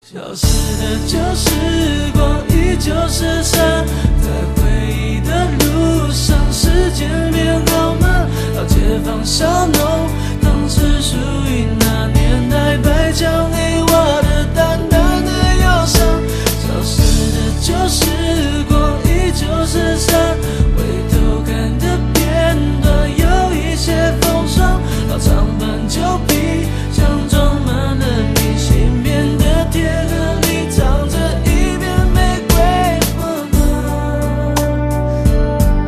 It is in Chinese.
消失的旧时光依旧厮杀，在回忆的路上，时间变好吗？老街坊小弄，当时属于